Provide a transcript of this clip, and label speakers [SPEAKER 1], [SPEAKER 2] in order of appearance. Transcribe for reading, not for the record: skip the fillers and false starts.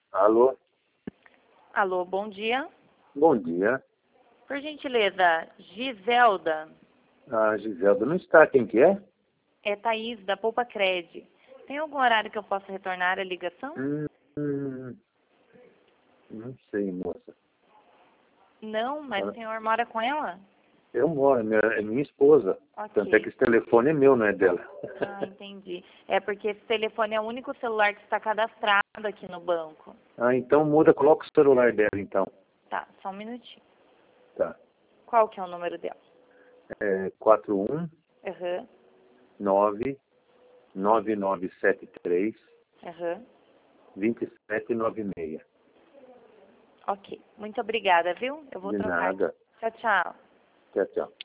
[SPEAKER 1] Alô?
[SPEAKER 2] Alô, bom dia.
[SPEAKER 1] Bom dia.
[SPEAKER 2] Por gentileza, Giselda.
[SPEAKER 1] A Giselda não está. Quem que é?
[SPEAKER 2] É Thaís, da Poupa Cred. Tem algum horário que eu possa retornar a ligação?
[SPEAKER 1] Hum, não sei, moça.
[SPEAKER 2] Não, mas o
[SPEAKER 1] Ah,
[SPEAKER 2] senhor mora com ela?
[SPEAKER 1] Eu moro, é minha esposa. Tanto é que
[SPEAKER 2] Ok.
[SPEAKER 1] esse telefone é meu, não é dela.
[SPEAKER 2] Ah, entendi. É porque esse telefone é o único celular que está cadastrado aqui no banco.
[SPEAKER 1] Ah, então muda, coloca o celular dela, então.
[SPEAKER 2] Tá, só um minutinho.
[SPEAKER 1] Tá.
[SPEAKER 2] Qual que é o número dela?
[SPEAKER 1] É
[SPEAKER 2] Aham,
[SPEAKER 1] 419-9973-2796.
[SPEAKER 2] aham. Ok. Muito obrigada, viu? Eu vou
[SPEAKER 1] De
[SPEAKER 2] trocar aqui.
[SPEAKER 1] nada.
[SPEAKER 2] Tchau, tchau.
[SPEAKER 1] Tchau, tchau.